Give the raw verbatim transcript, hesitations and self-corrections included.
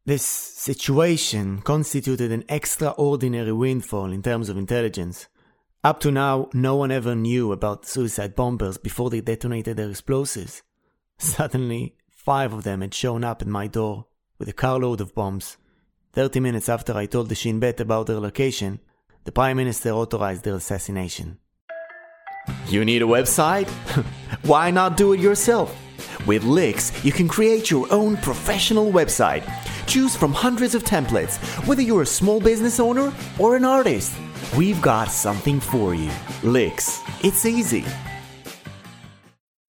This situation constituted an extraordinary windfall in terms of intelligence. Up to now, no one ever knew about suicide bombers before they detonated their explosives. Suddenly, five of them had shown up at my door with a carload of bombs. Thirty minutes after I told the Shin Bet about their location, the Prime Minister authorized their assassination. You need a website? Why not do it yourself? With Lix, you can create your own professional website. Choose from hundreds of templates, whether you're a small business owner or an artist. We've got something for you. Lix. It's easy.